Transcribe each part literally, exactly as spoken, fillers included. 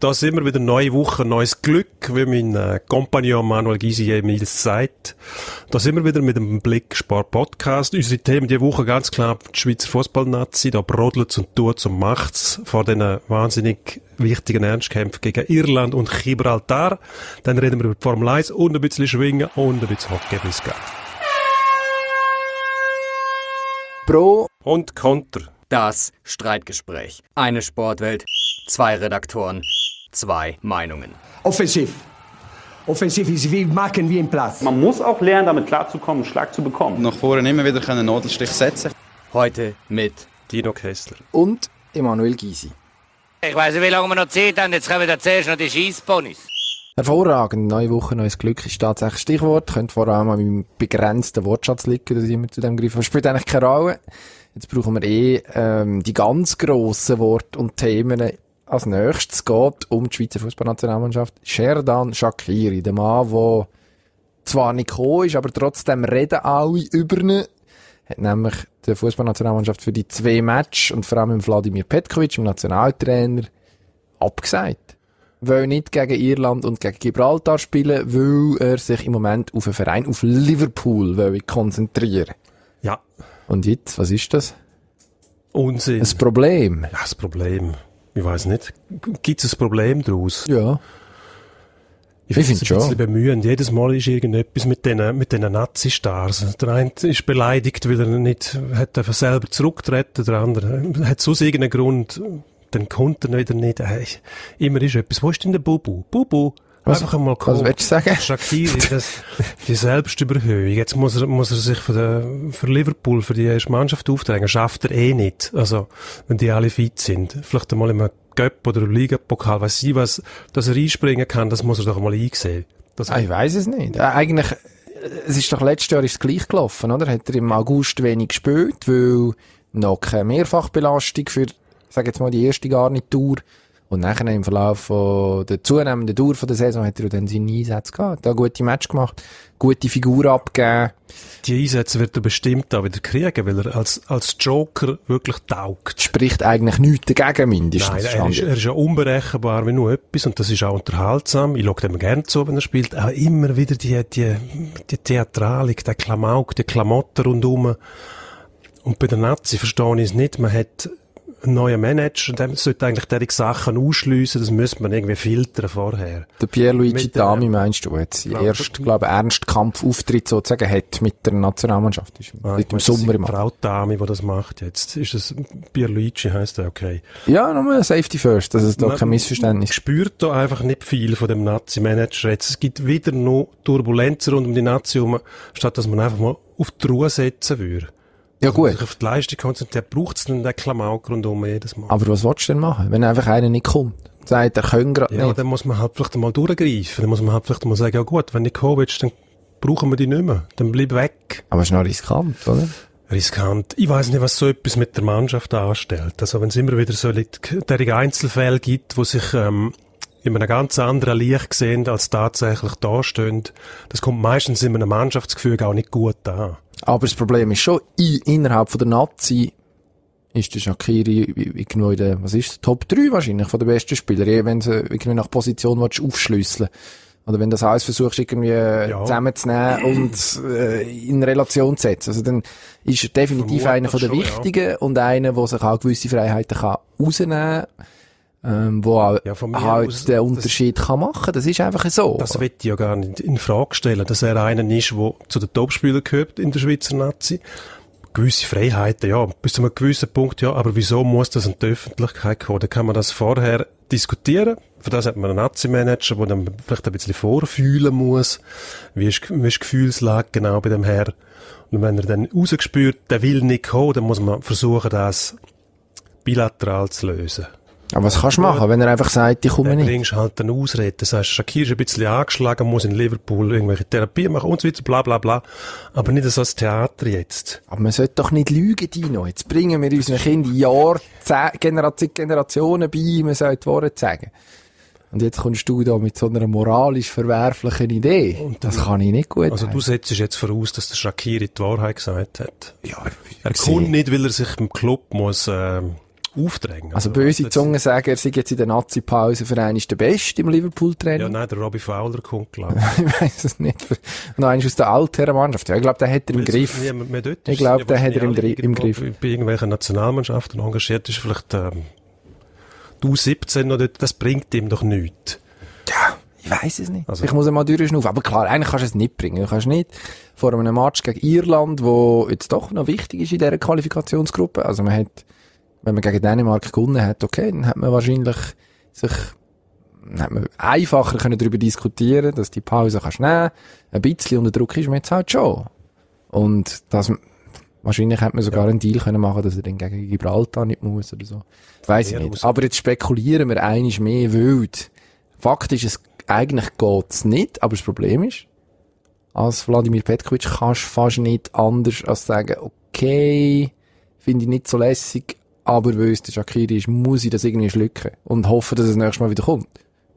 da sind wir wieder, neue Woche, neues Glück, wie mein äh, Kompagnon Manuel Gysi jeweils sagt. Da sind wir wieder mit dem Blicksport-Podcast. Unsere Themen diese Woche ganz klar die Schweizer Fußballnazi. Da brodelt's und tut's und macht's vor diesen wahnsinnig wichtigen Ernstkämpfen gegen Irland und Gibraltar. Dann reden wir über die Formel eins und ein bisschen Schwingen und ein bisschen Hockey bis gleich. Pro und Konter. Das Streitgespräch. Eine Sportwelt, zwei Redaktoren, zwei Meinungen. Offensiv. Offensiv ist wie machen wie im Platz. Man muss auch lernen, damit klarzukommen, einen Schlag zu bekommen. Nach vorne immer wieder einen Nadelstich setzen. Heute mit Dino Kessler und Emanuel Gysi. Ich weiss nicht, wie lange wir noch Zeit haben. Jetzt kommen wir zuerst noch die Scheissponys. Hervorragend. Neue Woche, neues Glück ist tatsächlich Stichwort. Könnte vor allem an meinem begrenzten Wortschatz liegen, dass ich immer zu dem greife. Aber spielt eigentlich keine Rolle. Jetzt brauchen wir eh ähm, die ganz grossen Worte und Themen. Als nächstes geht um die Schweizer Fußballnationalmannschaft. Xherdan Shaqiri, der Mann, der zwar nicht gekommen ist, aber trotzdem reden alle über ihn. Hat nämlich die Fußballnationalmannschaft für die zwei Matches und vor allem mit Wladimir Petkovic, dem Nationaltrainer, abgesagt. Will nicht gegen Irland und gegen Gibraltar spielen, weil er sich im Moment auf einen Verein, auf Liverpool, will konzentrieren. Ja. Und jetzt, was ist das? Unsinn. Ein Problem. Ja, das Problem. Ich weiss nicht. Gibt es ein Problem daraus? Ja. Ich, ich finde es ein bisschen bemühend. Jedes Mal ist irgendetwas mit diesen, mit diesen Nazi-Stars. Der eine ist beleidigt, weil er nicht hat einfach selber zurücktreten. Der andere hat sonst irgendeinen Grund. Dann kommt er wieder nicht. Hey, immer ist etwas. Wo ist denn der Bubu? Bubu! Was, einfach einmal kommen. Was willst du sagen? Shaqiri, das, die Selbstüberhöhung. Jetzt muss er, muss er sich für, den, für Liverpool, für die erste Mannschaft aufdrängen. Schafft er eh nicht. Also, wenn die alle fit sind. Vielleicht einmal im Cup oder im Ligapokal, weiss ich was, dass er einspringen kann, das muss er doch mal einsehen. Das ah, ich weiss es nicht. Äh, eigentlich, es ist doch letztes Jahr ist es gleich gelaufen, oder? Hat er im August wenig gespielt, weil noch keine Mehrfachbelastung für, sag jetzt mal, die erste Garnitur. Und nachher im Verlauf von der zunehmenden Dauer von der Saison hat er dann seine Einsätze gehabt. Da gute Match gemacht, gute Figur abgegeben. Die Einsätze wird er bestimmt auch wieder kriegen, weil er als, als Joker wirklich taugt. Spricht eigentlich nichts dagegen, mindestens. Nein, er ist, er ist ja unberechenbar wie nur etwas und das ist auch unterhaltsam. Ich schaue dem gerne zu, wenn er spielt. Aber immer wieder die, die, die Theatralik, der Klamauk, die Klamotten rundherum. Und bei der Nazi verstehe ich es nicht. Man hat ein neuer Manager, und der sollte eigentlich diese Sachen ausschliessen, das müsste man irgendwie filtern vorher. Der Pierluigi Dami, meinst du, jetzt seinen ersten, glaube ich, Ernstkampfauftritt sozusagen hat mit der Nationalmannschaft. Ist ah, im Sommer im Frau Dami, die das macht jetzt. Ist das Pierluigi, heisst der, okay. Ja, nochmal Safety first, dass es da man, kein Missverständnis gibt. Man spürt da einfach nicht viel von dem Nazi-Manager jetzt. Es gibt wieder noch Turbulenzen rund um die Nazi herum, statt dass man einfach mal auf die Ruhe setzen würde. Ja, gut. Sich auf die Leistung konzentriert, braucht es dann den Klamauk rundum jedes Mal. Aber was willst du denn machen, wenn einfach einer nicht kommt? Sagt, er kann gerade ja, nicht. Dann muss man halt vielleicht mal durchgreifen. Dann muss man halt vielleicht mal sagen, ja gut, wenn du nicht kommen willst, dann brauchen wir die nicht mehr. Dann bleib weg. Aber es ist noch riskant, oder? Riskant. Ich weiss nicht, was so etwas mit der Mannschaft anstellt. Also wenn es immer wieder so solche Einzelfälle gibt, wo sich ähm, in einem ganz anderen Licht sehen, als tatsächlich da stehen, das kommt meistens in einem Mannschaftsgefüge auch nicht gut an. Aber das Problem ist schon, in, innerhalb von der Nazi ist der Shaqiri irgendwo in der, was ist, Top drei wahrscheinlich von den besten Spielern, wenn du irgendwie nach Position willst, aufschlüsseln. Oder wenn du das alles versuchst, irgendwie ja. zusammenzunehmen und äh, in Relation zu setzen. Also dann ist er definitiv Vermutlich einer von den schon, Wichtigen ja. und einer, der sich auch gewisse Freiheiten kann rausnehmen kann. Ähm, wo auch ja, halt aus, den Unterschied das, kann machen. Das ist einfach so. Das will ich ja gar nicht in Frage stellen, dass er einer ist, der zu den Topspielern gehört in der Schweizer Nazi. Gewisse Freiheiten, ja, bis zu einem gewissen Punkt, ja, aber wieso muss das in die Öffentlichkeit kommen? Da kann man das vorher diskutieren. Für das hat man einen Nazi-Manager, der dann vielleicht ein bisschen vorfühlen muss. Wie ist, wie ist die Gefühlslage genau bei dem Herr? Und wenn er dann rausgespürt, der will nicht kommen, dann muss man versuchen, das bilateral zu lösen. Aber was kannst du machen, wenn er einfach sagt, ich komme dann nicht? Dann bringst du halt eine Ausrede. Das heißt, Shaqiri ist ein bisschen angeschlagen, muss in Liverpool irgendwelche Therapie machen und so weiter, bla, bla, bla. Aber nicht so als Theater jetzt. Aber man sollte doch nicht lügen, Dino. Jetzt bringen wir unseren Kindern Jahr, Generation, Generationen bei, man sollte die Wahrheit sagen. Und jetzt kommst du da mit so einer moralisch verwerflichen Idee. Und das kann ich nicht gut Also haben. Du setzt jetzt voraus, dass der Shaqiri die Wahrheit gesagt hat. Ja, er kommt nicht, weil er sich im Club muss, äh, aufdrängen. Also böse Zungen sagen, er sei jetzt in der Nazi-Pause für einen der Beste im Liverpool-Training. Ja, nein, der Robbie Fowler kommt, glaube ich. Ich weiss es nicht. Für, noch eins aus der Altherrenmannschaft. Ja, ich glaube, den hat er im Griff. Mehr, mehr dort ich glaube, den hat er im, im Griff. Bei irgendwelchen Nationalmannschaften engagiert ist, vielleicht ähm, die U siebzehn oder das bringt ihm doch nichts. Ja, ich weiss es nicht. Also, ich muss mal durchschnaufen. Aber klar, eigentlich kannst du es nicht bringen. Du kannst nicht vor einem Match gegen Irland, wo jetzt doch noch wichtig ist in dieser Qualifikationsgruppe. Also man hat, wenn man gegen Dänemark gewonnen hat, okay, dann hat man wahrscheinlich sich, dann hat man einfacher können darüber diskutieren, dass die Pause kannst nehmen. Ein bisschen unter Druck ist man jetzt halt schon. Und das, wahrscheinlich hätte man sogar einen Deal können machen, dass er dann gegen Gibraltar nicht muss oder so. Das weiss ich nicht. Aber jetzt spekulieren wir einiges mehr wild. Fakt ist, es, eigentlich geht's nicht, aber das Problem ist, als Wladimir Petkovic kannst du fast nicht anders als sagen, okay, finde ich nicht so lässig, aber weil es der Shaqiri ist, muss ich das irgendwie schlucken und hoffe, dass es nächstes Mal wieder kommt.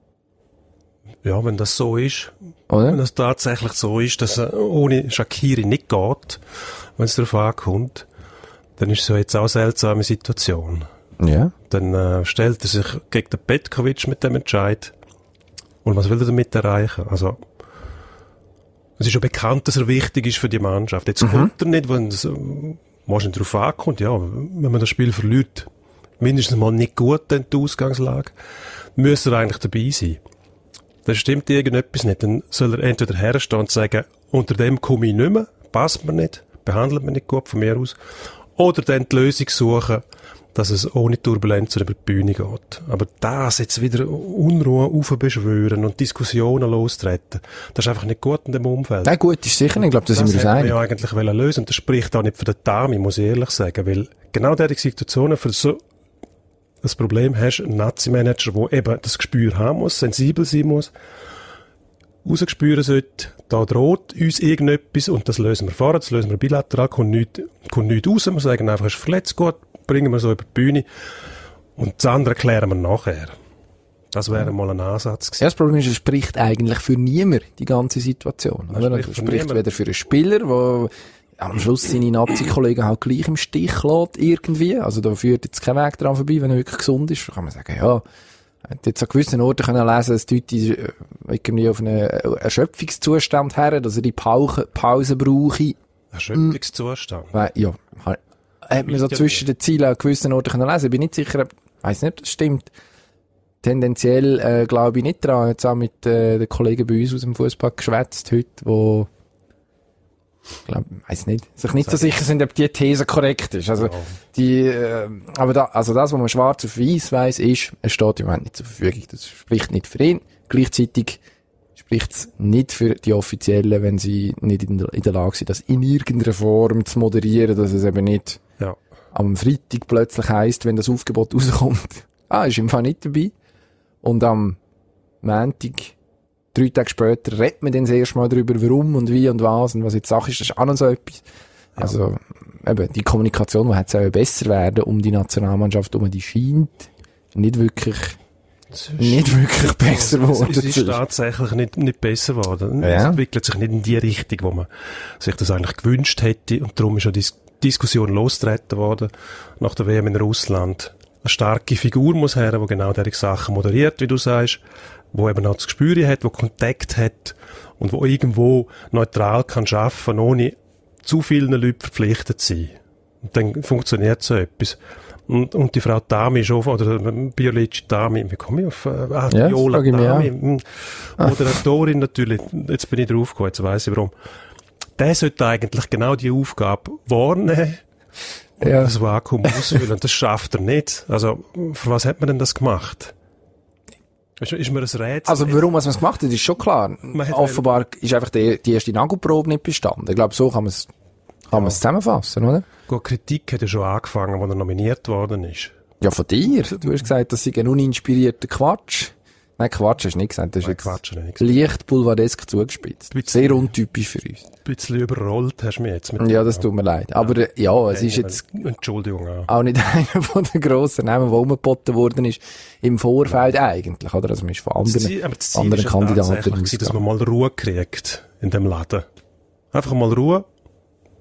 Ja, wenn das so ist, Oder? wenn das tatsächlich so ist, dass es ohne Shaqiri nicht geht, wenn es darauf ankommt, dann ist es ja jetzt auch eine seltsame Situation. Ja. Dann äh, stellt er sich gegen den Petkovic mit dem Entscheid. Und was will er damit erreichen? Also, es ist ja bekannt, dass er wichtig ist für die Mannschaft. Jetzt mhm. kommt er nicht, wenn es äh, wahrscheinlich darauf ankommt, ja, wenn man das Spiel verliert, mindestens mal nicht gut, dann die Ausgangslage, müsste er eigentlich dabei sein. Dann stimmt irgendetwas nicht. Dann soll er entweder herstehen und sagen, unter dem komme ich nicht mehr, passt mir nicht, behandelt mich nicht gut von mir aus, oder dann die Lösung suchen, dass es ohne Turbulenzen über die Bühne geht. Aber das jetzt wieder Unruhe aufbeschwören und Diskussionen lostreten, das ist einfach nicht gut in dem Umfeld. Nein, gut ist sicher nicht. Ich glaube, das, das sind wir uns einig. Das hätte man ja eigentlich wollen lösen. Und das spricht auch nicht für den Dami, muss ich ehrlich sagen. Weil genau diese Situationen für so das Problem hast, ein Nazi-Manager, der eben das Gespür haben muss, sensibel sein muss, rausgespüren sollte, da droht uns irgendetwas und das lösen wir vor, das lösen wir bilateral, kommt nichts, kommt nichts raus. Wir sagen einfach, es ist verletzt, gut, bringen wir so über die Bühne und das andere klären wir nachher. Das wäre mal ein Ansatz gewesen. Ja, das Problem ist, es spricht eigentlich für niemand, die ganze Situation. Es spricht, spricht niemand. Weder für einen Spieler, der am Schluss seine Nazi-Kollegen halt gleich im Stich lässt, irgendwie. Also da führt jetzt kein Weg dran vorbei, wenn er wirklich gesund ist. Da kann man sagen, ja, hat jetzt an gewissen Orten können lesen, dass die Leute irgendwie auf einen Erschöpfungszustand her, dass er die Pause, Pause brauche. Erschöpfungszustand? Weil, ja, hat man so zwischen den Zielen an gewissen Orten können lesen. Ich bin nicht sicher, weiss nicht, ob das stimmt. Tendenziell äh, glaube ich nicht dran. Jetzt auch mit äh, den Kollegen bei uns aus dem Fußball geschwätzt heute, wo ich glaube, weiss nicht, sich nicht so sicher sind, ob die These korrekt ist. Also, die, äh, aber da, also das, was man schwarz auf weiß weiss, ist, es steht im Moment nicht zur Verfügung. Das spricht nicht für ihn. Gleichzeitig spricht es nicht für die Offiziellen, wenn sie nicht in der, in der Lage sind, das in irgendeiner Form zu moderieren, dass es eben nicht ja. am Freitag plötzlich heisst, wenn das Aufgebot rauskommt, ah, ist im Fall nicht dabei. Und am Montag, drei Tage später, redet man dann das erste Mal darüber, warum und wie und was und was jetzt Sache ist. Das ist auch noch so etwas. Ja. Also, eben, die Kommunikation, die hat auch besser werden um die Nationalmannschaft, um die scheint nicht wirklich, nicht wirklich besser geworden. Es ist tatsächlich nicht, nicht besser geworden. Ja. Es entwickelt sich nicht in die Richtung, wo man sich das eigentlich gewünscht hätte. Und darum ist ja die Diskussion losgetreten worden nach der W M in Russland. Eine starke Figur muss her, die genau diese Sachen moderiert, wie du sagst, wo eben auch das Gespür hat, wo Kontakt hat und wo irgendwo neutral kann arbeiten, ohne zu vielen Leuten verpflichtet zu sein. Und dann funktioniert so etwas. Und, und die Frau Dami ist auch, oder Biolici Dami, wie komme ich auf, äh, ah, ja, Viola Dami, Moderatorin natürlich, jetzt bin ich drauf gekommen, jetzt weiss ich warum. Der sollte eigentlich genau die Aufgabe wahrnehmen, ja. das Vakuum ausfüllen. Und das schafft er nicht. Also, für was hat man denn das gemacht? Ist, ist mir ein Rätsel. Also, warum man es gemacht hat, ist schon klar. Offenbar ist einfach die, die erste Nagelprobe nicht bestanden. Ich glaube, so kann man es, kann man es zusammenfassen, oder? Gut, Kritik hat ja schon angefangen, als er nominiert worden ist. Ja, von dir. Du hast gesagt, das sei ein uninspirierter Quatsch. Nein, Quatsch hast du nicht gesagt. Das ist Nein, Quatsch habe ich nicht gesagt. Leicht boulevardesk zugespitzt. Sehr untypisch für uns. Ein bisschen überrollt hast du mich jetzt. Mit ja, das tut mir leid. Aber ja, äh, ja es ist jetzt Entschuldigung, ja. auch nicht einer von den grossen Namen, der umgeboten worden ist, im Vorfeld eigentlich. Oder? Also man ist von anderen, Ziel, aber das Ziel anderen ist Kandidaten gewesen, dass man mal Ruhe kriegt in dem Laden. Einfach mal Ruhe.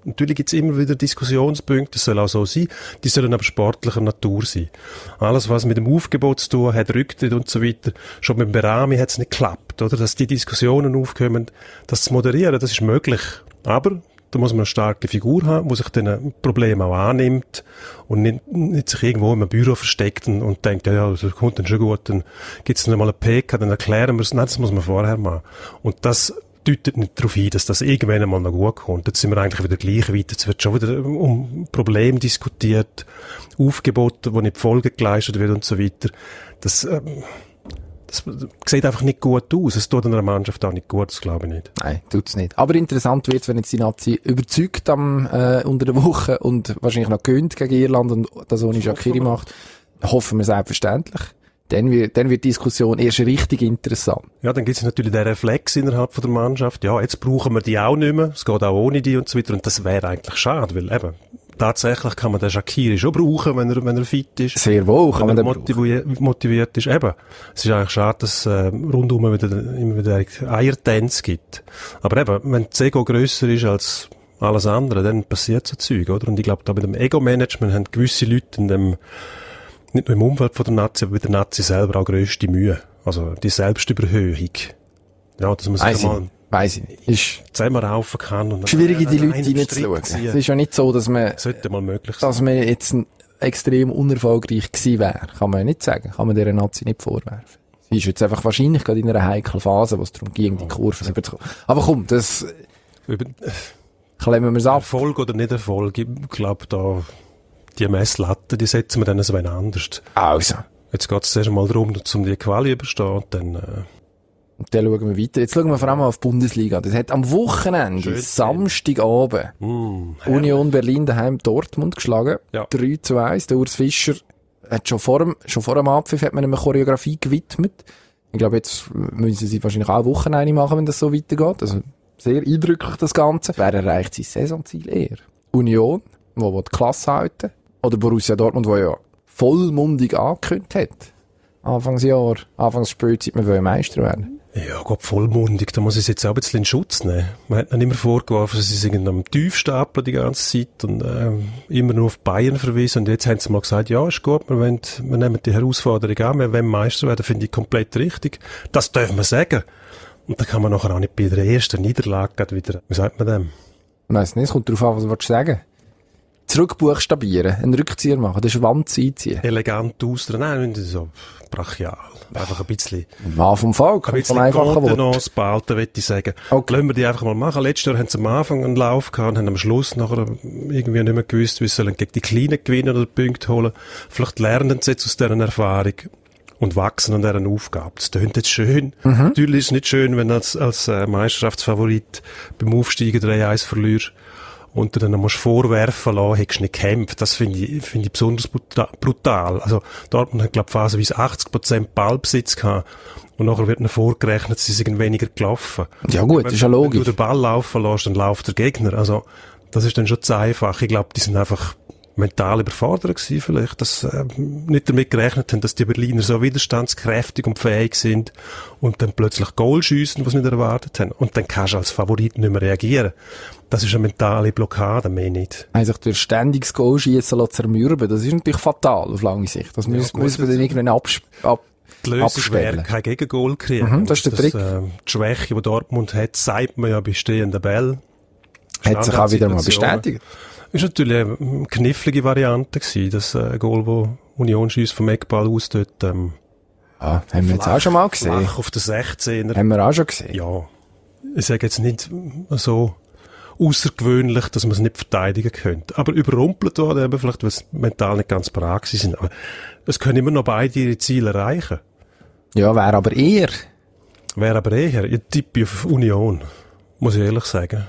Natürlich gibt es immer wieder Diskussionspunkte, das soll auch so sein, die sollen aber sportlicher Natur sein. Alles, was mit dem Aufgebot zu tun hat, Rücktritt und so weiter, schon mit dem Berami hat es nicht geklappt, oder? Dass die Diskussionen aufkommen, das zu moderieren, das ist möglich. Aber da muss man eine starke Figur haben, die sich diesen Problemen auch annimmt und nicht, nicht sich irgendwo in einem Büro versteckt und, und denkt, ja, ja, das kommt dann schon gut, dann gibt es dann mal eine P K, dann erklären wir es. Nein, das muss man vorher machen. Und das deutet nicht darauf hin, dass das irgendwann einmal noch gut kommt. Jetzt sind wir eigentlich wieder gleich weit. Jetzt wird schon wieder um Probleme diskutiert, Aufgebote, wo nicht Folge geleistet wird und so weiter. Das, ähm, das sieht einfach nicht gut aus. Es tut einer Mannschaft auch nicht gut, das glaube ich nicht. Nein, tut's nicht. Aber interessant wird's, wenn jetzt die Nazi überzeugt am, äh, unter der Woche und wahrscheinlich noch gewinnt gegen Irland und das ohne Shaqiri macht. Hoffen wir selbstverständlich. Dann wird, dann wird die Diskussion erst richtig interessant. Ja, dann gibt es natürlich den Reflex innerhalb von der Mannschaft. Ja, jetzt brauchen wir die auch nicht mehr. Es geht auch ohne die und so weiter. Und das wäre eigentlich schade, weil eben, tatsächlich kann man den Shaqiri schon brauchen, wenn er, wenn er fit ist. Sehr wohl kann man den motiviert, motiviert ist. Eben, es ist eigentlich schade, dass es äh, rundum wieder, immer wieder Eiertanz gibt. Aber eben, wenn das Ego grösser ist als alles andere, dann passiert so Zeug, oder? Und ich glaube, da mit dem Ego-Management haben gewisse Leute in dem, nicht nur im Umfeld von der Nazi, aber bei der Nazi selber auch grösste Mühe. Also die Selbstüberhöhung. Ja, dass man sich mal weiss ich nicht. Ist zusammenraufen kann. Und schwierig in die Leute hineinzuschauen. Es ist ja nicht so, dass man, sollte mal möglich sein, dass man jetzt extrem unerfolgreich gewesen wäre. Kann man ja nicht sagen. Kann man dieser Nazi nicht vorwerfen. Sie ist jetzt einfach wahrscheinlich gerade in einer heiklen Phase, wo es darum ging, die Kurve oh, rüberzukommen. Aber komm, das Über, klemmen wir es ab. Erfolg oder nicht Erfolg, ich glaube, da die Messlatte, die setzen wir dann so anders. Also. Jetzt geht es zuerst mal darum, um die Quali überstehen und dann... Äh und dann schauen wir weiter. Jetzt schauen wir vor allem auf die Bundesliga. Das hat am Wochenende, schön, Samstagabend, mm, Union Berlin daheim Dortmund geschlagen. Ja. drei zu eins. Der Urs Fischer hat schon vor dem, schon vor dem Abpfiff hat man eine Choreografie gewidmet. Ich glaube, jetzt müssen sie wahrscheinlich auch Wochenende machen, wenn das so weitergeht. Also sehr eindrücklich, das Ganze. Wer erreicht sein Saisonziel eher? Union, wo die Klasse halten. Oder Borussia Dortmund, wo ja vollmundig angekündigt hat. Anfangsjahr, Anfangsspielzeit, wir wollen Meister werden. Ja, Gott, vollmundig, da muss ich es jetzt auch ein bisschen in Schutz nehmen. Man hat ihnen immer vorgeworfen, sie sind am Tiefstapeln die ganze Zeit und äh, immer nur auf Bayern verwiesen. Und jetzt haben sie mal gesagt, ja, ist gut, wir, wollen, wir nehmen die Herausforderung an, wir wollen Meister werden, finde ich komplett richtig. Das dürfen wir sagen. Und da kann man nachher auch nicht bei der ersten Niederlage wieder, wie sagt man dem? Ich weiss nicht, es kommt darauf an, was du sagen willst. Zurückbuchstabieren, einen Rückzieher machen, den Schwanz einziehen. Elegant ausdrehen, nein, so brachial. Einfach ein bisschen... Mann vom Volk, ein bisschen Kontenance behalten, würde ich sagen. Okay. Lassen wir die einfach mal machen. Letztes Jahr haben sie am Anfang einen Lauf gehabt und haben am Schluss nachher irgendwie nicht mehr gewusst, wie sie sollen gegen die Kleinen gewinnen oder Punkte holen. Vielleicht lernen sie jetzt aus dieser Erfahrung und wachsen an dieser Aufgabe. Das klingt jetzt schön. Mhm. Natürlich ist es nicht schön, wenn du als, als äh, Meisterschaftsfavorit beim Aufsteigen drei eins verlierst und du dann noch musst vorwerfen lassen, hättest du nicht gekämpft. Das finde ich, finde ich besonders brutal. Also, Dortmund hat, glaube ich, phasenweise achtzig Prozent Ballbesitz gehabt. Und nachher wird ihnen vorgerechnet, sie sind weniger gelaufen. Ja gut, das ist ja logisch. Wenn du den Ball laufen lässt, dann läuft der Gegner. Also, das ist dann schon zu einfach. Ich glaube, die sind einfach mental überfordert gewesen vielleicht, dass äh, nicht damit gerechnet haben, dass die Berliner so widerstandskräftig und fähig sind und dann plötzlich Goal schiessen, was sie nicht erwartet haben. Und dann kannst du als Favorit nicht mehr reagieren. Das ist eine mentale Blockade, mehr nicht. Also sich durch ständiges Goal schiessen zermürben, das ist natürlich fatal auf lange Sicht. Das ja, müssen, müssen wir dann irgendwann abs ab Die Lösung wäre kein Gegengol kriegen. Mhm, das ist der das, Trick. Äh, die Schwäche, die Dortmund hat, sagt man ja bei stehenden Bällen. Hat sich auch wieder mal bestätigt. Das war natürlich eine knifflige Variante gewesen, das äh, Goal, das Union schiesst vom Eckball aus dort. Ähm, ah, haben wir jetzt auch schon mal gesehen. Flach auf der sechzehner. Haben wir auch schon gesehen. Ja. Ich sage jetzt nicht so außergewöhnlich, dass man es nicht verteidigen könnte. Aber überrumpelt worden, eben vielleicht, weil es mental nicht ganz parat sind. Aber es können immer noch beide ihre Ziele erreichen. Ja, wäre aber eher. Wäre aber eher. Ich tippe auf Union, muss ich ehrlich sagen.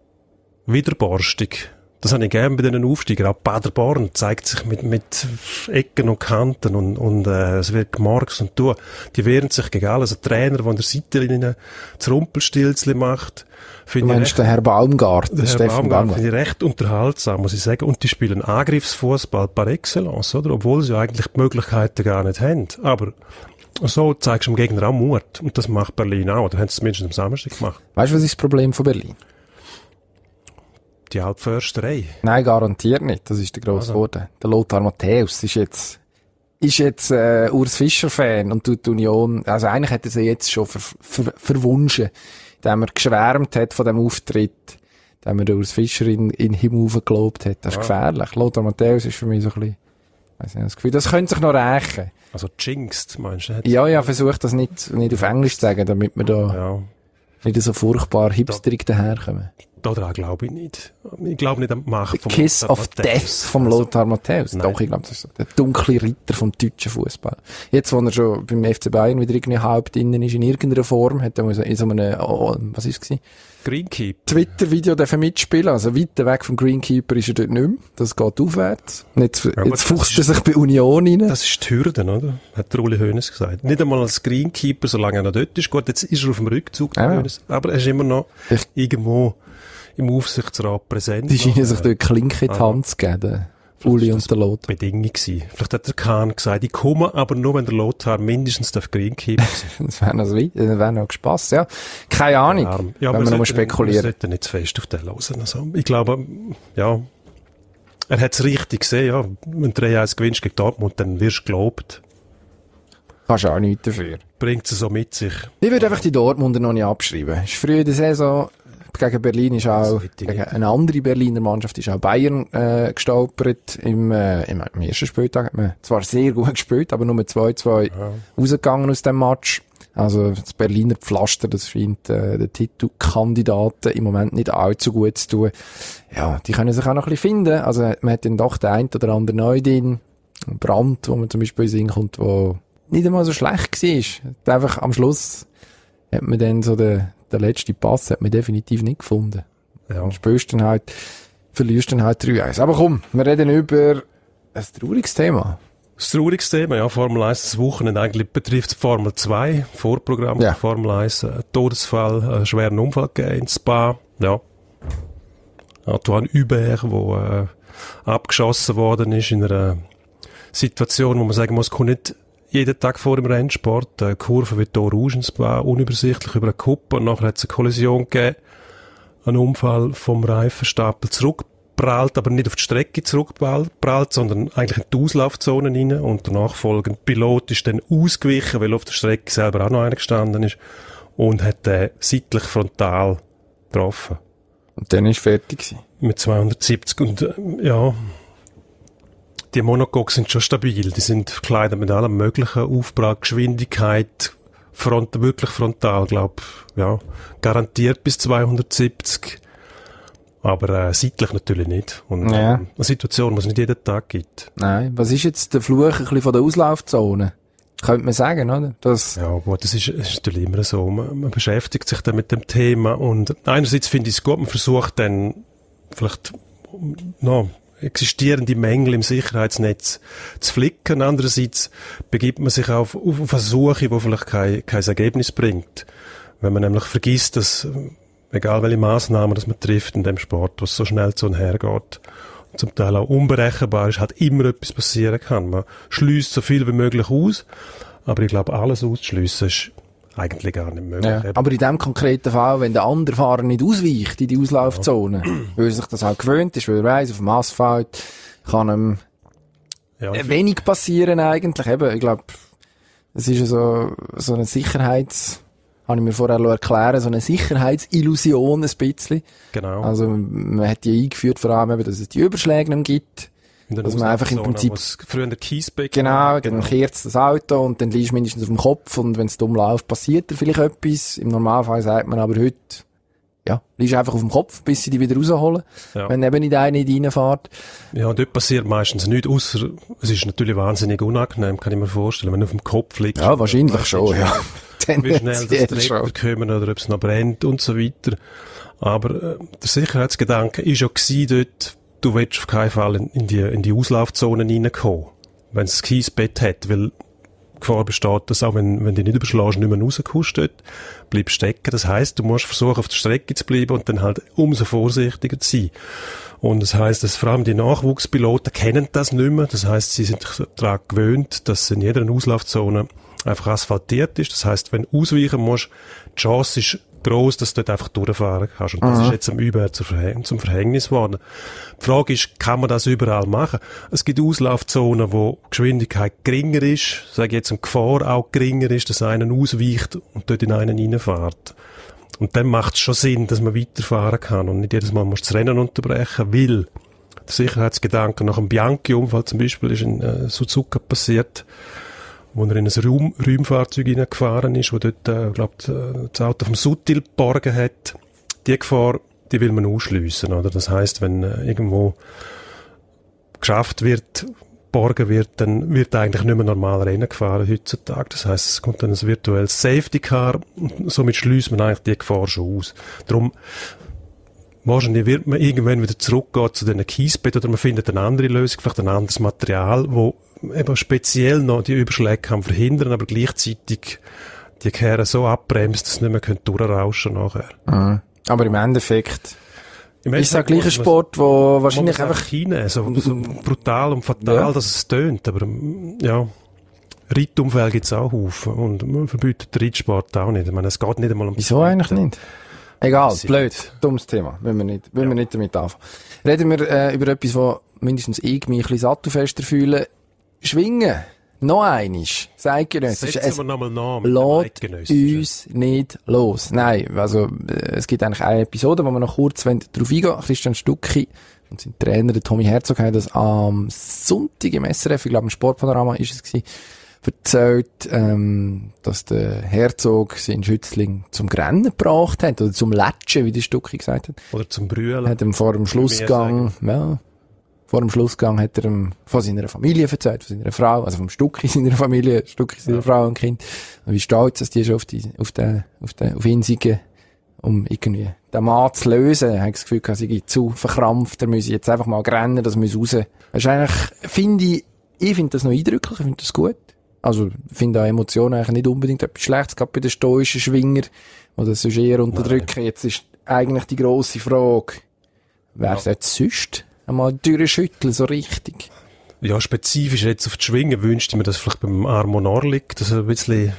Widerborstig. Das habe ich gerne bei diesen Aufsteigern. Auch Paderborn zeigt sich mit, mit Ecken und Kanten und, und äh, es wird gemorks und du. Die wehren sich gegen alles. Ein Trainer, der an der Seite das Rumpelstilzchen macht. Du meinst den Herr Baumgart, der Herr Baumgart, finde ich recht unterhaltsam, muss ich sagen. Und die spielen Angriffsfußball par excellence, oder? Obwohl sie ja eigentlich die Möglichkeiten gar nicht haben. Aber so zeigst du dem Gegner auch Mut. Und das macht Berlin auch. Oder haben sie es zumindest am Samstag gemacht. Weißt du, was ist das Problem von Berlin? die Altförsterei. Nein, garantiert nicht. Das ist der grosse Also. Worte. Der Lothar Matthäus ist jetzt, ist jetzt, äh, Urs Fischer-Fan und tut die Union, also eigentlich hat er sie jetzt schon ver, ver, verwunschen, indem er geschwärmt hat von dem Auftritt, indem er den Urs Fischer in, in den Himmel gelobt hat. Das ist Ja. gefährlich. Lothar Matthäus ist für mich so ein bisschen, weiss nicht, das Gefühl, das könnte sich noch rächen. Also jinxed, meinst du? Hat- Ja, ja, versucht das nicht, nicht auf Englisch zu sagen, damit wir da Ja. nicht so furchtbar hipsterig daherkommen. Daran glaube ich nicht. Ich glaube nicht an die Macht vom Kiss Lothar of Matthäus. Death vom Lothar Matthäus. Nein. Doch, ich glaube, das ist so der dunkle Ritter vom deutschen Fußball. Jetzt, wo er schon beim F C Bayern wieder irgendwie halb drinnen ist, in irgendeiner Form, hat er mal so in so einem, oh, was ist es gewesen? Greenkeep. Twitter-Video dürfen mitspielen. Also weiter weg vom Greenkeeper ist er dort nicht mehr. Das geht aufwärts. Und jetzt, aber jetzt das fuchst er ist- sich bei Union rein. Das ist die Hürde, oder? Hat der Uli Hoeneß gesagt. Nicht einmal als Greenkeeper, solange er noch dort ist. Gut, jetzt ist er auf dem Rückzug, der Ja. Hoeneß. Aber er ist immer noch Ich- irgendwo im Aufsichtsrat präsent. Die scheinen noch. sich dort Klinke in die Ah. Hand zu geben. der Uli und der Lothar. Bedingung gewesen. Vielleicht hat der Kahn gesagt, ich komme, aber nur wenn der Lothar mindestens darf Greenkeeper sein. Das wäre noch, so weit- das wäre noch Spass, ja. Keine Ahnung. Arm. wenn Ja, wir wir nochmal sollten- Wir spekulieren. sollten nicht zu fest auf den hören. Also, ich glaube, ja, er hat es richtig gesehen, ja. Wenn du drei eins gewinnst gegen Dortmund, dann wirst du gelobt. Kannst du auch nichts dafür. Bringt es so mit sich. Ich würde einfach die Dortmunder noch nicht abschreiben. Es ist früh in der Saison, gegen Berlin ist auch, Das hätte ich gegen nicht. eine andere Berliner Mannschaft ist auch Bayern, äh, gestolpert. Im, äh, im, im ersten Spieltag hat man zwar sehr gut gespielt, aber nur zwei zwei rausgegangen aus dem Match. Also, das Berliner Pflaster, das scheint, äh, den Titelkandidaten im Moment nicht allzu gut zu tun. Ja, die können sich auch noch ein bisschen finden. Also, man hat dann doch den einen oder anderen Neudin, Brandt, wo man zum Beispiel in den Sinn kommt, wo nicht einmal so schlecht war. Hat einfach am Schluss hat man dann so den, den letzten Pass hat man definitiv nicht gefunden. Ja. Und spielst dann halt, verlierst dann halt drei eins. Aber komm, wir reden über ein trauriges Thema. Das traurigste Thema, ja, Formel eins, das Wochenende eigentlich betrifft Formel zwei, Vorprogramm Ja. für Formel eins, ein Todesfall, einen schweren Unfall gegeben in Spa, ja. Antoine Hubert, der äh, abgeschossen worden ist in einer Situation, wo man sagen muss, kommt nicht jeden Tag vor dem Rennsport, eine Kurve wie hier Rouge in Spa, unübersichtlich über eine Kuppe, und nachher hat es eine Kollision gegeben, ein Unfall vom Reifenstapel zurückprallt, aber nicht auf die Strecke zurückprallt, sondern eigentlich in die Auslaufzone rein, und der nachfolgende Pilot ist dann ausgewichen, weil auf der Strecke selber auch noch einer gestanden ist, und hat den seitlich frontal getroffen. Und dann ist fertig gewesen. Mit zweihundertsiebzig, und äh, ja, die Monocoques sind schon stabil, die sind verkleidet mit allem möglichen, Aufprall, Geschwindigkeit, Front, wirklich frontal, glaub, ja, garantiert bis zweihundertsiebzig, aber äh, seitlich natürlich nicht. Und Ja. äh, eine Situation, die es nicht jeden Tag gibt. Nein. Was ist jetzt der Fluch ein bisschen von der Auslaufzone? Könnte man sagen, oder? Das, Ja, gut, das ist, das ist natürlich immer so. Man, man beschäftigt sich dann mit dem Thema, und einerseits finde ich es gut, man versucht dann vielleicht noch existierende Mängel im Sicherheitsnetz zu flicken. Andererseits begibt man sich auf, auf, auf eine Suche, die vielleicht kein, kein Ergebnis bringt. Wenn man nämlich vergisst, dass, egal welche Massnahmen das man trifft in dem Sport, was so schnell zu und her geht, und zum Teil auch unberechenbar ist, halt immer etwas passieren kann. Man schließt so viel wie möglich aus, aber ich glaube, alles auszuschliessen ist eigentlich gar nicht möglich. ja. Aber in dem konkreten Fall, wenn der andere Fahrer nicht ausweicht in die Auslaufzone, weil er sich das auch gewöhnt ist, weil er weiss, auf dem Asphalt kann ihm Ja, äh, wenig passieren eigentlich. Eben, ich glaube, es ist ja so, so eine Sicherheits, habe ich mir vorher erklären, so eine Sicherheitsillusion ein bisschen. genau. Also man hat die eingeführt, vor allem eben, dass es die Überschläge nicht gibt. In der dass man einfach im Auslaufzone, Prinzip- wo es früher der Kiesbeck Genau, war, dann kehrt das Auto und dann liegst du mindestens auf dem Kopf, und wenn es dumm läuft, passiert dir vielleicht etwas. Im Normalfall sagt man aber heute, ja, liegst einfach auf dem Kopf, bis sie dich wieder rausholen, Ja. wenn eben nicht einer in die reinfährt. Ja, und dort passiert meistens nichts, ausser es ist natürlich wahnsinnig unangenehm, kann ich mir vorstellen, wenn du auf dem Kopf liegst. Ja, wahrscheinlich Weißt schon, nicht, ja. Wie schnell das Tendenziell Treppen schon. kommen oder ob es noch brennt und so weiter. Aber äh, der Sicherheitsgedanke ist ja gewesen dort, du willst auf keinen Fall in, in die, in die Auslaufzonen reinkommen, wenn es ein Kiesbett hat, weil die Gefahr besteht, dass auch wenn, wenn du nicht überschlägst, nicht mehr rauskommst dort, bleibst stecken. Das heisst, du musst versuchen, auf der Strecke zu bleiben und dann halt umso vorsichtiger zu sein. Und das heisst, dass vor allem die Nachwuchspiloten kennen das nicht mehr. Das heisst, sie sind daran gewöhnt, dass in jeder Auslaufzone einfach asphaltiert ist. Das heisst, wenn du ausweichen musst, die Chance ist gross, dass du dort einfach durchfahren kannst. Und das Aha. ist jetzt am Über zum, Verhäng- zum Verhängnis geworden. Die Frage ist, kann man das überall machen? Es gibt Auslaufzonen, wo die Geschwindigkeit geringer ist, sage ich jetzt, eine Gefahr auch geringer ist, dass einer ausweicht und dort in einen reinfährt. Und dann macht es schon Sinn, dass man weiterfahren kann und nicht jedes Mal muss das Rennen unterbrechen, weil der Sicherheitsgedanke nach einem Bianchi-Unfall zum Beispiel ist in äh, Suzuka passiert, wo er in ein Raum, Räumfahrzeug hineingefahren ist, wo dort, äh, glaubt, äh, das Auto vom Sutil geborgen hat. Die Gefahr, die will man ausschliessen, oder? Das heisst, wenn äh, irgendwo geschafft wird, geborgen wird, dann wird eigentlich nicht mehr normal Rennen gefahren heutzutage. Das heisst, es kommt dann ein virtuelles Safety Car und somit schließt man eigentlich die Gefahr schon aus. Darum, wahrscheinlich wird man irgendwann wieder zurückgehen zu diesen Kiesbett oder man findet eine andere Lösung, vielleicht ein anderes Material, wo eben speziell noch die Überschläge kann verhindern, aber gleichzeitig die Kehre so abbremst, dass sie nicht mehr durchrauschen nachher. Mhm. Aber im Endeffekt Im ist es auch Endeffekt gleich ein muss man- Sport, wo muss wahrscheinlich man es einfach... hinein, so, so brutal und fatal, Ja. dass es tönt, aber ähm, ja, Reitunfälle gibt es auch Haufen und man verbietet den Reitsport auch nicht. Ich meine, es geht nicht einmal um Wieso eigentlich nicht? Egal, Sie- blöd, dummes Thema, wenn wir nicht, wenn wir nicht damit anfangen. Reden wir äh, über etwas, wo mindestens ich mich ein bisschen sattelfester fühle. Schwingen, noch einisch, zeitgenössisch. Setzen Es wir nochmal nach mit dem lässt Eidgenössischen. uns nicht los. Nein, also äh, es gibt eigentlich eine Episode, wo wir noch kurz darauf eingehen. Christian Stucki und sein Trainer, der Tommy Herzog, haben das am Sonntag im S R F, ich glaube im Sportpanorama ist es gewesen, erzählt, ähm, dass der Herzog seinen Schützling zum Grennen gebracht hat, oder zum Latschen, wie der Stucki gesagt hat. Oder zum Brüllen. Hat ihm vor dem Schlussgang, ja, vor dem Schlussgang hat er ihm von seiner Familie erzählt, von seiner Frau, also vom Stucki seiner Familie, Stucki seiner Ja. Frau und Kind. Und wie stolz, dass die schon auf die, auf den, auf den, auf ihn sind, um irgendwie den Mann zu lösen. Er hat das Gefühl, er sei zu verkrampft, er müsse jetzt einfach mal rennen, das muss raus. Das ist eigentlich, finde ich, ich finde das noch eindrücklich, ich finde das gut. Also, ich finde auch Emotionen eigentlich nicht unbedingt etwas Schlechtes, gerade bei den stoischen Schwinger, die das sonst eher unterdrücken. Jetzt ist eigentlich die grosse Frage, wer sollte sonst einmal durchschütteln, so richtig? Ja, spezifisch jetzt auf die Schwingen wünschte ich mir, dass vielleicht beim Armo Norlik, dass er ein bisschen,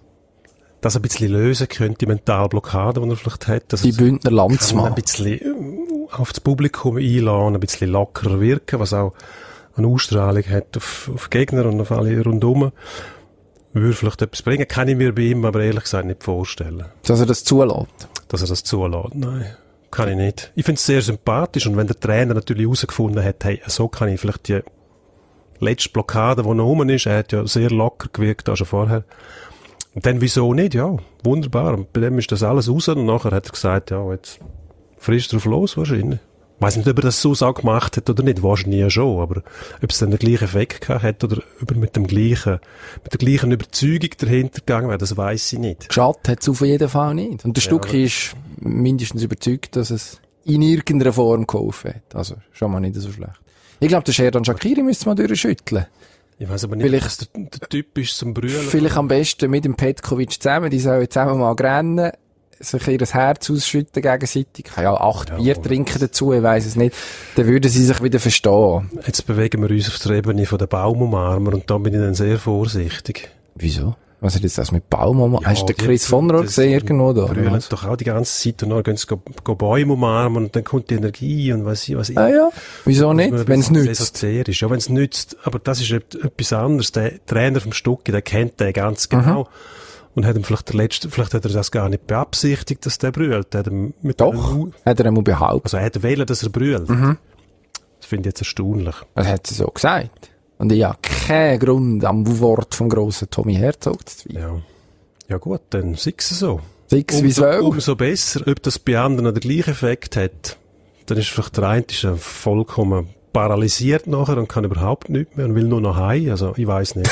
dass er ein bisschen lösen könnte, die Mentalblockade, die er vielleicht hat. Dass Die er Bündner kann Landsmann. ein bisschen auf das Publikum einladen, ein bisschen lockerer wirken, was auch eine Ausstrahlung hat auf, auf Gegner und auf alle rundherum. Würde vielleicht etwas bringen, kann ich mir bei ihm aber ehrlich gesagt nicht vorstellen, Dass er das zulässt. dass er das zulässt. Nein, kann ich nicht. Ich finde es sehr sympathisch und wenn der Trainer natürlich herausgefunden hat, hey, so kann ich vielleicht die letzte Blockade, die noch rum ist, er hat ja sehr locker gewirkt, auch schon vorher. Und dann wieso nicht? Ja, wunderbar. Und bei dem ist das alles raus und nachher hat er gesagt, ja, jetzt frisch drauf los wahrscheinlich. Ich weiss nicht, ob er das so auch gemacht hat oder nicht, wahrscheinlich ja schon, aber ob es dann den gleichen Effekt gehabt hat oder ob er mit dem gleichen, mit der gleichen Überzeugung dahinter gegangen wäre, das weiss ich nicht. Geschadet hat es auf jeden Fall nicht. Und der Ja, Stucki ist mindestens überzeugt, dass es in irgendeiner Form geholfen hat. Also, schon mal nicht so schlecht. Ich glaube, der Sherdan Shaqiri müsste mal durchschütteln. Ich weiss aber nicht, Vielleicht- dass der, der Typ ist zum Brüllen. Vielleicht am besten mit dem Petkovic zusammen. Die sollen zusammen mal rennen, sich ihr Herz ausschütten gegenseitig. Ich kann ja acht Ja, Bier aber- trinken dazu, ich weiss es nicht. Dann würden sie sich wieder verstehen. Jetzt bewegen wir uns auf der Ebene von der Baumumarmer und da bin ich dann sehr vorsichtig. Wieso? Was hat jetzt das mit Baum gemacht? Hast du den die- Chris von Rohr das- gesehen irgendwo da? oder brüllen was? doch auch die ganze Zeit und dann gehen sie go, go Bäume umarmen und dann kommt die Energie und weiss ich, was ich. Ah ja, wieso nicht, wenn es nützt? Esoterisch. Ja, wenn es nützt. Aber das ist et- etwas anderes. Der Trainer vom Stucki, der kennt den ganz genau. Und hat ihm vielleicht der letzte, vielleicht hat er das gar nicht beabsichtigt, dass der brüllt. Er hat ihm mit Doch, einem- hat er einmal behauptet. Also er hat wählen, dass er brüllt. Das finde ich jetzt erstaunlich. Das hat sie so gesagt. Und ich habe keinen Grund am Wort vom grossen Tommy Herzog zu zweifeln. Ja. Ja gut, dann sei es so. Sechs wie Umso, zwölf. umso besser. Ob das bei anderen den gleichen Effekt hat, dann ist vielleicht der eine ist ja vollkommen paralysiert nachher und kann überhaupt nichts mehr und will nur noch heim. Also, ich weiss nicht.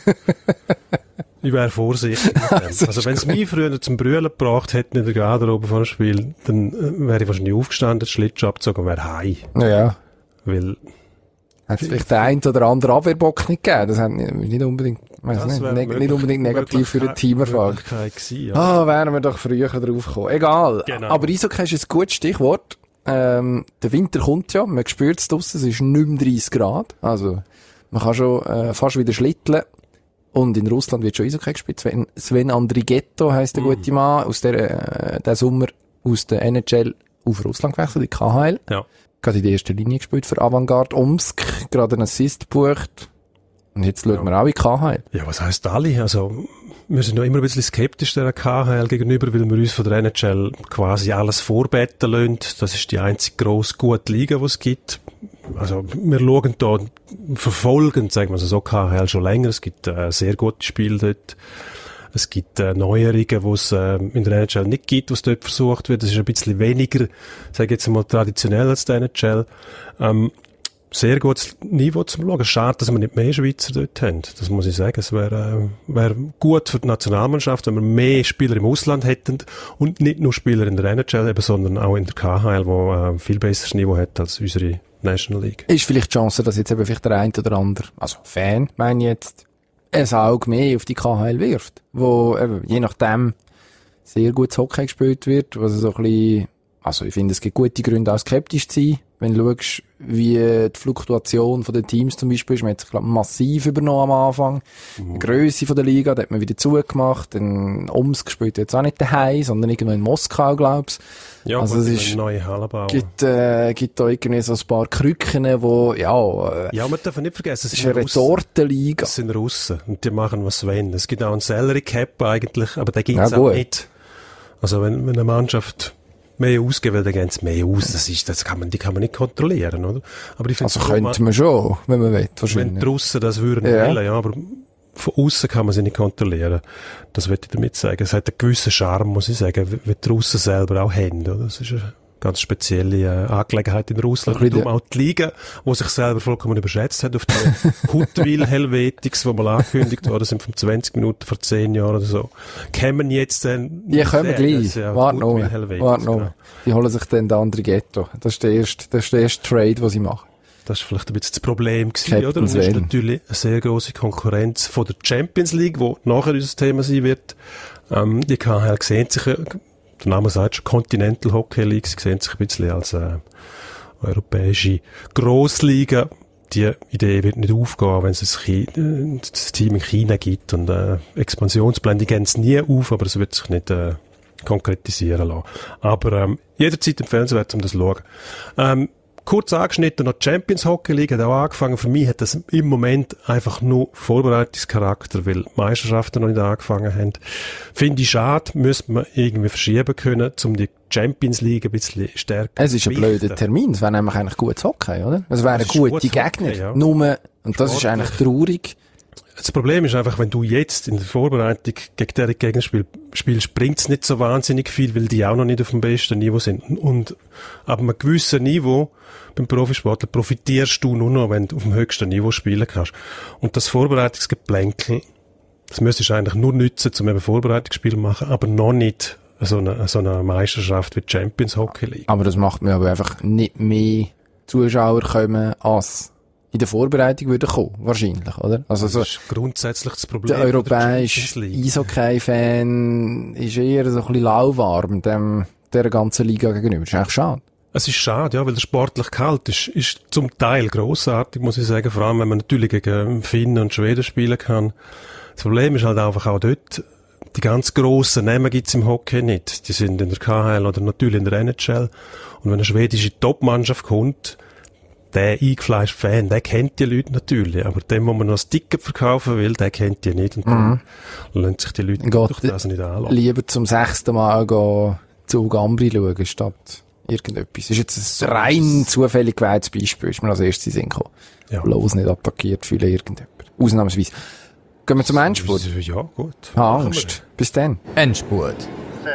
Ich wäre vorsichtig mit dem. Also, wenn es mich früher zum Brüllen gebracht hätte in der Garderobe vor dem Spiel, dann äh, wäre ich wahrscheinlich aufgestanden, den Schlittschuh abgezogen und wäre heim. Ja. Weil, Hat es vielleicht den einen oder anderen Abwehrbock nicht gegeben? Das hat nicht, nicht unbedingt, weiss das nicht, wäre neg nicht unbedingt negativ für den Teamerfolg. Möglichkeit gewesen, ja. Ah, wären wir doch früher drauf gekommen. Egal. Genau. Aber Eishockey ist ein gutes Stichwort. Ähm, der Winter kommt ja, man spürt es draussen, es ist nicht mehr dreissig Grad. Also, man kann schon äh, fast wieder schlitteln. Und in Russland wird schon Eishockey gespielt. Sven, Sven Andrighetto heisst der mm. gute Mann, aus der, äh, der Sommer aus der N H L auf Russland gewechselt, in K H L. Ja. Gerade in der ersten Linie gespielt für Avantgarde Omsk, gerade einen Assist gebucht. Und jetzt schauen ja. wir auch in K H L. Ja, was heisst alle? Also, wir sind noch immer ein bisschen skeptisch der K H L gegenüber, weil wir uns von der N H L quasi alles vorbeten lassen. Das ist die einzige grosse, gute Liga, die es gibt. Also, wir schauen da, verfolgen, sagen wir so, K H L schon länger. Es gibt äh, sehr gute Spiele dort. Es gibt äh, Neuerungen, die es äh, in der N H L nicht gibt, was dort versucht wird. Das ist ein bisschen weniger, sage ich jetzt mal, traditionell als der N H L. Ähm, sehr gutes Niveau zum Schauen. Schade, dass wir nicht mehr Schweizer dort haben. Das muss ich sagen. Es wäre äh, wär gut für die Nationalmannschaft, wenn wir mehr Spieler im Ausland hätten und nicht nur Spieler in der N H L, eben, sondern auch in der K H L, wo äh, ein viel besseres Niveau hat als unsere National League. Ist vielleicht die Chance, dass jetzt eben vielleicht der eine oder andere, also Fan, meine ich jetzt, ein Auge mehr auf die K H L wirft, wo eben, je nachdem sehr gutes Hockey gespielt wird, was so ein bisschen, also ich finde, es gibt gute Gründe auch skeptisch zu sein, wenn du schaust, wie die Fluktuation von den Teams zum Beispiel ist. Man hat sich, glaube ich, massiv übernommen am Anfang. Mhm. Die Grösse von der Liga, da hat man wieder zugemacht. Dann Omsk spielt jetzt auch nicht daheim, sondern irgendwo in Moskau, glaub's. Ja, also es ist, neue Halle bauen. Gibt, äh, gibt da irgendwie so ein paar Krücken, wo, ja, äh, ja, man darf nicht vergessen, es ist eine Retortenliga. Es sind Russen und die machen, was sie wollen. Es gibt auch einen Salary Cap eigentlich, aber den gibt's ja, auch gut. nicht. Also wenn, wenn eine Mannschaft mehr ausgeben will, dann gehen sie mehr aus. Das ist, das kann man, die kann man nicht kontrollieren, oder? Aber ich also könnte man schon, wenn man will, wahrscheinlich. Wenn die Russen das würden ja. wollen, ja, aber von außen kann man sie nicht kontrollieren. Das will ich damit sagen. Es hat einen gewissen Charme, muss ich sagen, wie die Russen selber auch haben, oder? Das ist eine ganz spezielle äh, Angelegenheit in Russland. Und auch die Liga, die sich selber vollkommen überschätzt hat auf die Huttwil Helvetics, die mal angekündigt worden sind, von zwanzig Minuten vor zehn Jahren oder so. Kämen jetzt dann... Die kommen gleich. Ja, Warte noch. Warte noch. Genau. Die holen sich dann den anderen Ghetto. Das ist der erste, das ist der erste Trade, den sie machen. Das war vielleicht ein bisschen das Problem gewesen, oder? Und es ist natürlich eine sehr grosse Konkurrenz von der Champions League, die nachher unser Thema sein wird. Ähm, die K H L sehen sich, der Name sagt schon, Continental Hockey League, sie sehen sich ein bisschen als äh, europäische Grossliga. Die Idee wird nicht aufgehen, wenn es ein das Team in China gibt und äh, Expansionspläne, die gehen es nie auf, aber es wird sich nicht äh, konkretisieren lassen. Aber ähm, jederzeit empfehlenswert, um das zu schauen. Ähm, kurz angeschnitten, noch die Champions Hockey League hat auch angefangen. Für mich hat das im Moment einfach nur Vorbereitungscharakter, weil die Meisterschaften noch nicht angefangen haben. Finde ich schade, müsste man irgendwie verschieben können, um die Champions League ein bisschen stärker zu Es ist ein blöder Termin. Es wäre nämlich eigentlich gutes Hockey, oder? Es wären gute Gegner. Hockey, ja. Nur, und das Sportlich. Ist eigentlich traurig. Das Problem ist einfach, wenn du jetzt in der Vorbereitung gegen diese Gegner spielst, bringt es nicht so wahnsinnig viel, weil die auch noch nicht auf dem besten Niveau sind. Und ab einem gewissen Niveau beim Profisportler profitierst du nur noch, wenn du auf dem höchsten Niveau spielen kannst. Und das Vorbereitungsgeplänkel, das müsstest du eigentlich nur nutzen, um eben Vorbereitungsspiele zu machen, aber noch nicht so eine, so eine Meisterschaft wie die Champions Hockey League. Aber das macht mir aber einfach nicht mehr Zuschauer kommen als in der Vorbereitung würde kommen, wahrscheinlich, oder? Also das so, ist grundsätzlich das Problem. Der europäische Eishockey-Fan ist eher so ein bisschen lauwarm dem, der ganzen Liga gegenüber. Das ist eigentlich schade. Es ist schade, ja, weil der sportlich Gehalt ist, ist zum Teil grossartig, muss ich sagen. Vor allem, wenn man natürlich gegen Finnen und Schweden spielen kann. Das Problem ist halt einfach auch dort, die ganz grossen Namen gibt's im Hockey nicht. Die sind in der K H L oder natürlich in der N H L. Und wenn eine schwedische Top-Mannschaft kommt, der eingefleischte Fan, der kennt die Leute natürlich, aber dem, wo man noch ein Ticket verkaufen will, der kennt die nicht und dann mhm. lassen sich die Leute durch das nicht anlassen. Lieber zum sechsten Mal gehen, zu Gambri schauen, statt irgendetwas. Das ist jetzt ein rein zufällig gewähltes Beispiel, ist mir als erstes in den Sinn gekommen. Ja. Bloß nicht attackiert fühlen irgendjemand. Ausnahmsweise. Gehen wir zum Endspurt? Ja, gut. Ah, Angst. Bis dann. Endspurt.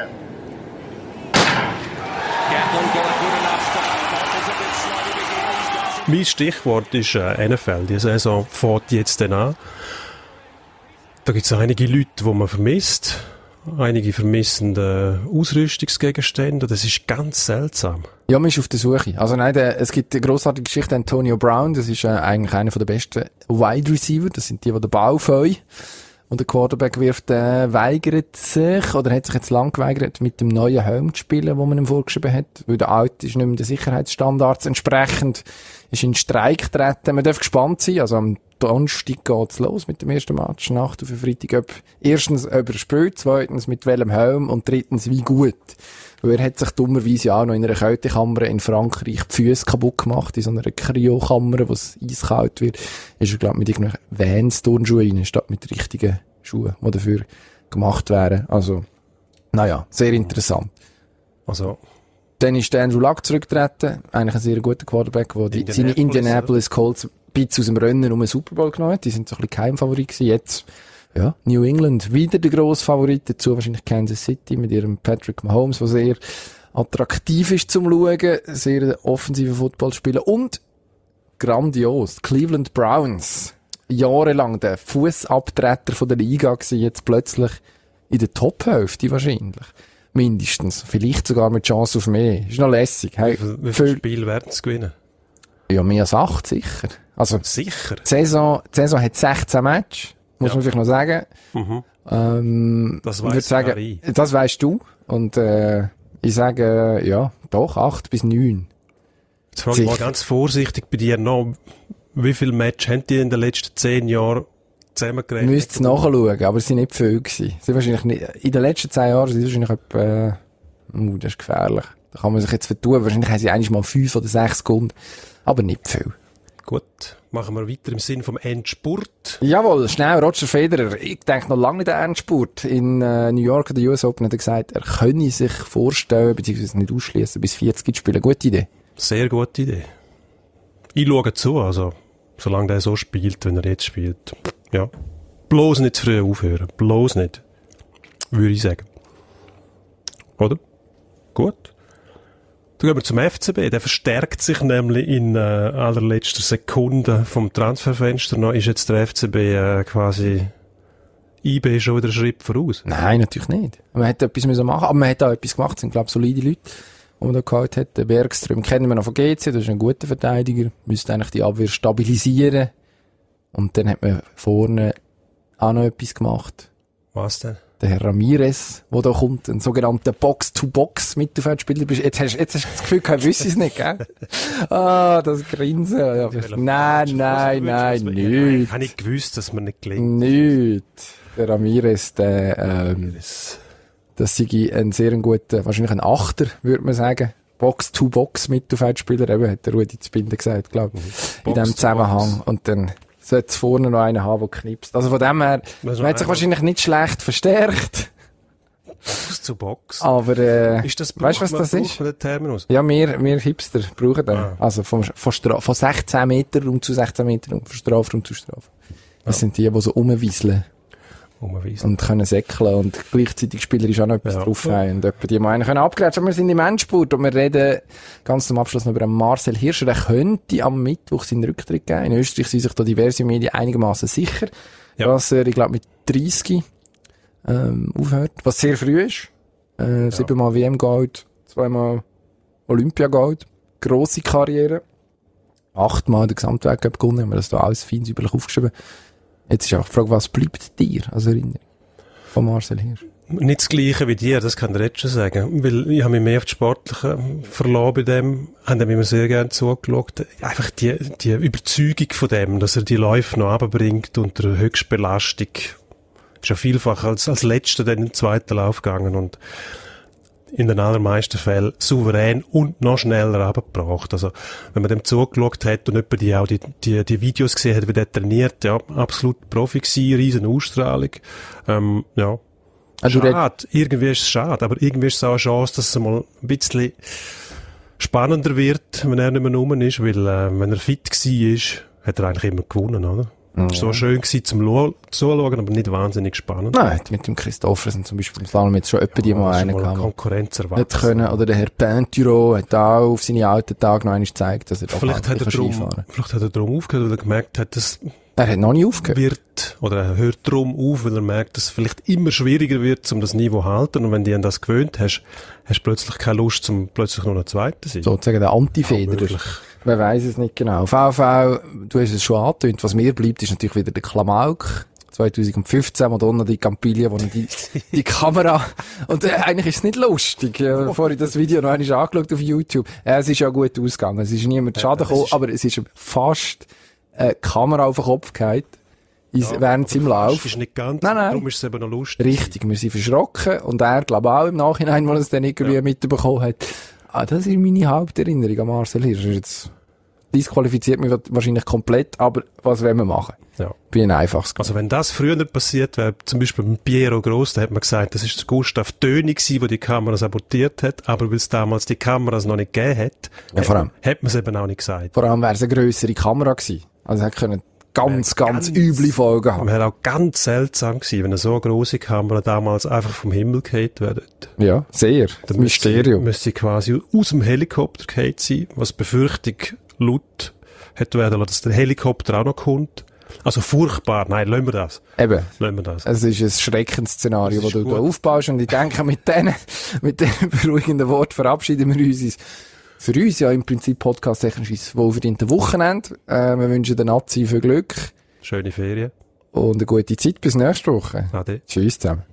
Mein Stichwort ist äh, N F L. Die Saison fängt jetzt dann an. Da gibt es einige Leute, die man vermisst. Einige vermissen äh, Ausrüstungsgegenstände. Das ist ganz seltsam. Ja, man ist auf der Suche. Also nein, der, es gibt eine grossartige Geschichte. Antonio Brown, das ist äh, eigentlich einer der besten Wide Receiver. Das sind die, die den Ball fangen. Und der Quarterback wirft, äh, weigert sich, oder hat sich jetzt lang geweigert, mit dem neuen Helm zu spielen, den man ihm vorgeschrieben hat. Weil der alte ist nicht mehr den Sicherheitsstandards entsprechend. ist in Streik getreten. Man darf gespannt sein. Also am Donnerstag geht's los mit dem ersten Match. Nacht auf den Freitag. Ob, erstens, ob er spielt, zweitens, mit welchem Helm und drittens, wie gut. Weil er hat sich dummerweise ja auch noch in einer Kältekammer in Frankreich die Füße kaputt gemacht, in so einer Kryokammer, wo es eiskalt wird. Ist er, glaube ich, mit irgendwelchen Vans-Turnschuhen rein, statt mit richtigen Schuhen, die dafür gemacht wären. Also, naja, sehr interessant. Also, dann ist der Andrew Luck zurückgetreten. Eigentlich ein sehr guter Quarterback, der die, seine Indianapolis Colts ein bisschen aus dem Rennen um den Super Bowl genommen hat. Die sind so ein bisschen Geheimfavorit gewesen. Jetzt, ja, New England wieder der grosse Favorit. Dazu wahrscheinlich Kansas City mit ihrem Patrick Mahomes, der sehr attraktiv ist zum Schauen. Sehr offensiver Footballspieler. Und grandios, Cleveland Browns. Jahrelang der Fußabtreter von der Liga gewesen. Jetzt plötzlich in der Top-Hälfte wahrscheinlich. Mindestens. Vielleicht sogar mit Chance auf mehr. Ist noch lässig. Hey, wie viel, wie viel Spiel werden sie gewinnen? Ja, mehr als acht, sicher. Also, sicher? Die Saison, die Saison hat sechzehn Matches, muss ja. man vielleicht noch sagen. Mhm. Ähm, das weiss sagen, das weisst du. Und, äh, ich sage, ja, doch, acht bis neun. Jetzt frage ich mal ganz vorsichtig bei dir noch, wie viele Matches haben die in den letzten zehn Jahren zusammengerechnet? Müsst es nachschauen, aber es sind nicht viele gewesen. Sie wahrscheinlich nicht, in den letzten zehn Jahren sind es wahrscheinlich etwa, äh, uh, das ist gefährlich. Da kann man sich jetzt vertun. Wahrscheinlich haben sie eigentlich mal fünf oder sechs Sekunden. Aber nicht viel. Gut. Machen wir weiter im Sinn vom Endspurt. Jawohl, schnell, Roger Federer. Ich denke noch lange nicht an Endspurt. In äh, New York an der U S Open hat er gesagt, er könne sich vorstellen, beziehungsweise nicht ausschließen, bis vierzig zu spielen. Gute Idee. Sehr gute Idee. Ich schaue zu, also, solange der so spielt, wenn er jetzt spielt. Ja. Bloß nicht zu früh aufhören. Bloß nicht. Würde ich sagen. Oder? Gut. Dann gehen wir zum F C B. Der verstärkt sich nämlich in äh, allerletzter Sekunde vom Transferfenster noch. Ist jetzt der F C B äh, quasi I B schon wieder einen Schritt voraus? Nein, natürlich nicht. Man hätte etwas müssen machen, aber man hat auch etwas gemacht. Das sind, glaube ich, solide Leute, die man da gehabt hat. Den Bergström kennen wir noch von G C. Das ist ein guter Verteidiger. Müsste eigentlich die Abwehr stabilisieren. Und dann hat man vorne auch noch etwas gemacht. Was denn? Der Herr Ramirez, der da kommt, ein sogenannter Box-to-Box-Mittelfeldspieler. Jetzt hast, jetzt hast du das Gefühl, kein wüsste nicht, gell? Ah, das Grinsen. Ja, nein, nein, nein, nicht. Ich habe nicht gewusst, dass man nicht gelingt. Nicht. Der Ramirez, der, ähm, das sei ein sehr guter, wahrscheinlich ein Achter, würde man sagen. Box-to-Box-Mittelfeldspieler, eben, hat der Rudi Zbinden gesagt, glaube ich. In diesem Zusammenhang. Und dann sollte es vorne noch einen haben, der knipst. Also von dem her, man hat sich wahrscheinlich nicht schlecht verstärkt. Box zu Box. Aber, äh, ist das, weißt du, was das ist? Den Terminus? Ja, wir, wir Hipster brauchen den. Ah. Also von, von, Stra- von sechzehn Meter um zu sechzehn Meter um, von Strafraum zu Strafraum. Das ah. sind die, die so rumwieseln. Und können säckeln und gleichzeitig spielerisch auch noch etwas ja. drauf haben und etwa die mal einen können abgrätschen. Aber wir sind im Endspurt und wir reden ganz zum Abschluss noch über Marcel Hirscher. Der könnte am Mittwoch seinen Rücktritt geben. In Österreich sind sich da diverse Medien einigermaßen sicher, ja. dass er, ich glaube, mit dreißig ähm, aufhört, was sehr früh ist. Äh, ja. Siebenmal W M-Gold, zweimal Olympia-Gold, grosse Karriere, achtmal den Gesamtweltcup gewonnen, haben wir das da alles fein überlich aufgeschrieben. Jetzt ist auch die Frage, was bleibt dir als Erinnerung von Marcel Hirsch? Nicht das Gleiche wie dir, das kann ich jetzt schon sagen. Weil ich habe mich mehr auf die Sportliche verlassen bei dem, haben dem immer sehr gerne zugeschaut. Einfach die, die Überzeugung von dem, dass er die Läufe noch runterbringt unter Höchstbelastung. Ist ja vielfach als, als Letzter dann in den zweiten Lauf gegangen und in den allermeisten Fällen souverän und noch schneller runtergebracht. Also, wenn man dem zugeschaut hat und jemand die auch die, die, die Videos gesehen hat, wie der trainiert, ja, absolut Profi gewesen, riesen Ausstrahlung. Ähm, ja. Also schade. Irgendwie ist es schade, aber irgendwie ist es auch eine Chance, dass es mal ein bisschen spannender wird, wenn er nicht mehr rum ist, weil, äh, wenn er fit war, hat er eigentlich immer gewonnen, oder? Mhm. Es war so schön gewesen zum Lo- Zuschauen, aber nicht wahnsinnig spannend. Nein, mit dem Christoffersen zum Beispiel im Slalom jetzt schon öppe die ja, mal einen gehabt. Konkurrenz erwartet. Können. Oder der Herr Pinturo hat auch auf seine alten Tage noch einmal gezeigt, dass er doch vielleicht hat er drum, vielleicht hat er darum aufgehört, weil er gemerkt hat, dass er hat noch nie aufgehört. Wird, oder er hört darum auf, weil er merkt, dass es vielleicht immer schwieriger wird, um das Niveau zu halten. Und wenn du an das gewöhnt hast, hast du plötzlich keine Lust, um plötzlich noch ein Zweiter zu sein. Sozusagen der Antifederer. Wer weiss es nicht genau. V V, du hast es schon angetönt, was mir bleibt, ist natürlich wieder der Klamauk. zwanzig fünfzehn Madonna di Campiglia, wo die, die Kamera, und äh, eigentlich ist es nicht lustig, äh, bevor ich das Video noch einmal angeschaut auf YouTube. Äh, es ist ja gut ausgegangen, es ist niemand Schaden gekommen, aber es ist fast äh, Kamera auf den Kopf gefallen, ja, während sie im Lauf. Das ist nicht ganz, nein, nein. Darum ist es eben noch lustig. Richtig, wir sind verschrocken, und er, glaube auch im Nachhinein, wo er es dann irgendwie ja. mitbekommen hat. Ah, das ist meine Haupterinnerung an Marcel Hirscher. Jetzt disqualifiziert mich wahrscheinlich komplett, aber was wollen wir machen? Ja. Bin ein einfaches. Also wenn das früher nicht passiert wäre, zum Beispiel mit Piero Gross, da hat man gesagt, das ist der Gustav Döni gewesen, der die Kamera sabotiert hat, aber weil es damals die Kameras noch nicht gegeben hat, ja, vor allem. hat man es eben auch nicht gesagt. Vor allem wäre es eine grössere Kamera gewesen. Also es hätte können ganz, ganz, ganz üble Folgen haben. Man wäre auch ganz seltsam gewesen, wenn eine so grosse Kamera damals einfach vom Himmel gefallen wäre. Ja, sehr. Das Mysterium. Müsste sie quasi aus dem Helikopter gefallen sein, was Befürchtung laut hätte werden lassen, dass der Helikopter auch noch kommt. Also furchtbar. Nein, lassen wir das. Eben. Lassen wir das. Es ist ein Schreckensszenario, das, das du gut. da aufbaust. Und ich denke, mit diesen, mit diesen beruhigenden Worten verabschieden wir uns. Für uns ja im Prinzip podcast-technisch wohlverdiente Wochenende. Äh, wir wünschen den Nazi viel Glück. Schöne Ferien. Und eine gute Zeit bis nächste Woche. Ade. Tschüss zusammen.